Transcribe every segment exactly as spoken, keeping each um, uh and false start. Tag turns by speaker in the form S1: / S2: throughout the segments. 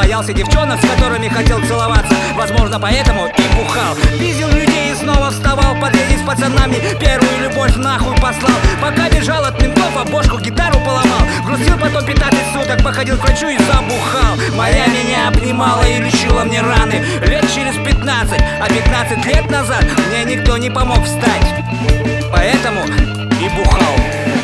S1: боялся девчонок, с которыми хотел целоваться. Возможно, поэтому и бухал. Пиздил людей и снова вставал. Подъедет с пацанами, первую любовь нахуй послал. Пока бежал от ментов, а бошку гитару поломал. Грустил потом пятнадцать суток, походил к врачу и забухал. Моя меня обнимала и лечила мне раны лет через пятнадцать. А пятнадцать лет назад мне никто не помог встать. Поэтому и бухал.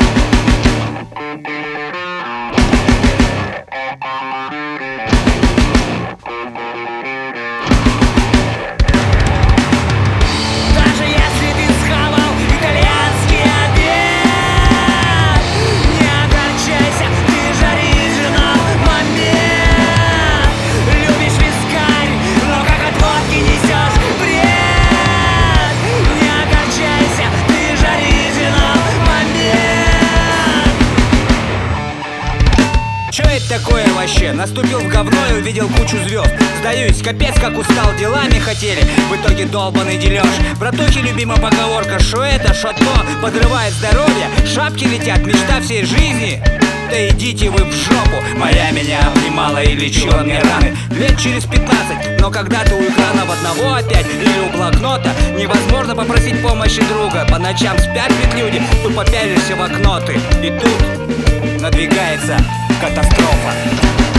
S1: Такое вообще, наступил в говно и увидел кучу звезд. Сдаюсь, капец как устал, делами хотели, в итоге долбаный дележ. Братухи любимая поговорка, шо это, шо то, подрывает здоровье, шапки летят, мечта всей жизни. Да идите вы в жопу. Моя меня обнимала и лечила мне раны лет через пятнадцать. Но когда ты у экранов одного опять или у блокнота, невозможно попросить помощи друга. По ночам спят ведь люди, тупо пялишься в окно ты. И тут надвигается катастрофа.